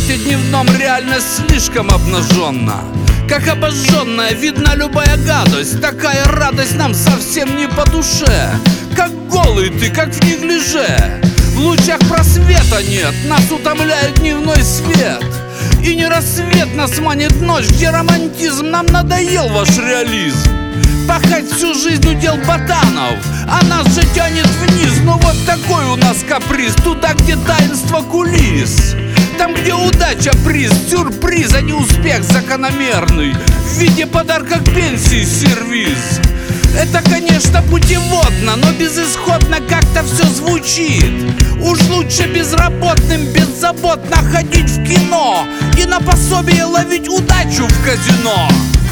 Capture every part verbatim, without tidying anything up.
свете дневном реальность слишком обнаженна. Как обожженная видна любая гадость. Такая радость нам совсем не по душе. Как голый ты, как в неглиже. В лучах просвета нет, нас утомляет дневной свет. И не рассвет нас манит ночь, где романтизм. Нам надоел ваш реализм. Пахать всю жизнь удел ботанов, а нас же тянет вниз. Ну вот такой у нас каприз. Туда, где таинство кулис. Там, где удача приз, сюрприз, а не успех закономерный в виде подарка к пенсии сервиз. Это, конечно, путеводно, но безысходно как-то все звучит. Уж лучше безработным беззаботно ходить в кино и на пособие ловить удачу в казино.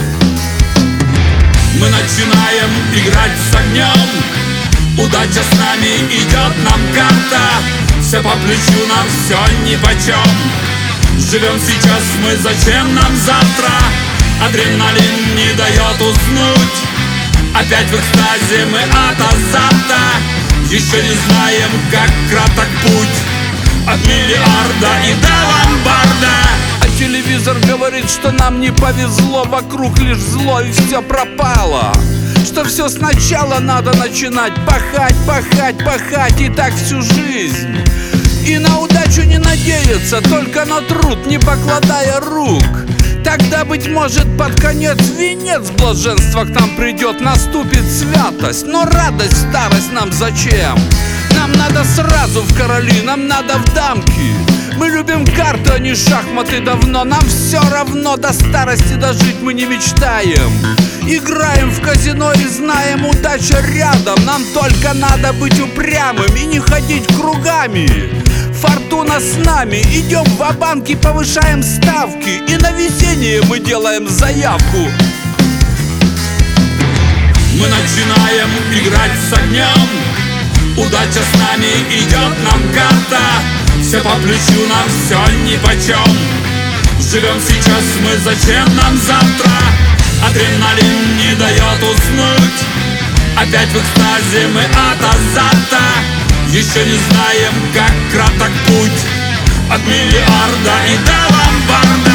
Мы начинаем играть с огнем. Удача с нами, идет нам карта. Все по плечу, нам все нипочем. Живем сейчас мы, зачем нам завтра? Адреналин не дает уснуть. Опять в экстазе мы от азарта. Еще не знаем, как краток путь от миллиарда и до ломбарда. А телевизор говорит, что нам не повезло. Вокруг лишь зло и все пропало. Что все сначала надо начинать. Пахать, пахать, пахать и так всю жизнь. И на удачу не надеяться, только на труд, не покладая рук. Тогда, быть может, под конец венец блаженства к нам придет. Наступит святость, но радость, старость нам зачем? Нам надо сразу в короли, нам надо в дамки. Мы любим карты, а не шахматы давно. Нам все равно, до старости дожить мы не мечтаем. Играем в казино и знаем, удача рядом. Нам только надо быть упрямым и не ходить кругами. Фортуна с нами, идем в банки, повышаем ставки. И на везение мы делаем заявку. Мы начинаем играть с огнем. Удача с нами, идет нам карта. Все по плечу, нам все нипочем. Живем сейчас мы, зачем нам завтра? Адреналин не дает уснуть. Опять в экстазе мы от азарта. Еще не знаем, как краток путь от миллиарда и до ломбарда.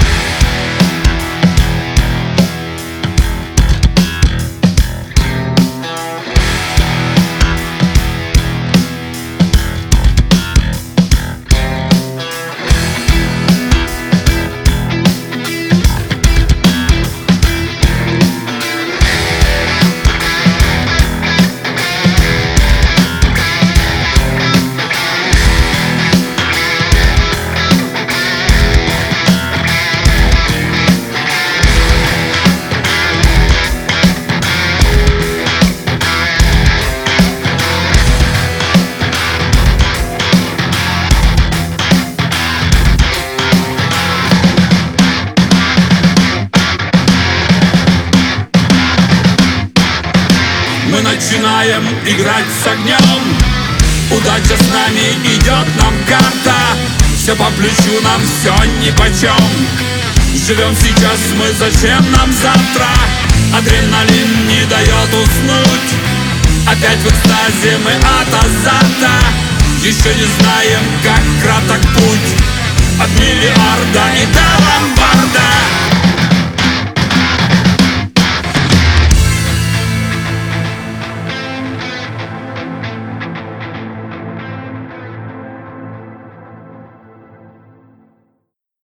Мы начинаем играть с огнем. Удача с нами, идет нам карта. Все по плечу, нам все нипочем. Живем сейчас мы, зачем нам завтра? Адреналин не дает уснуть. Опять в экстазе мы от азарта. Еще не знаем, как краток путь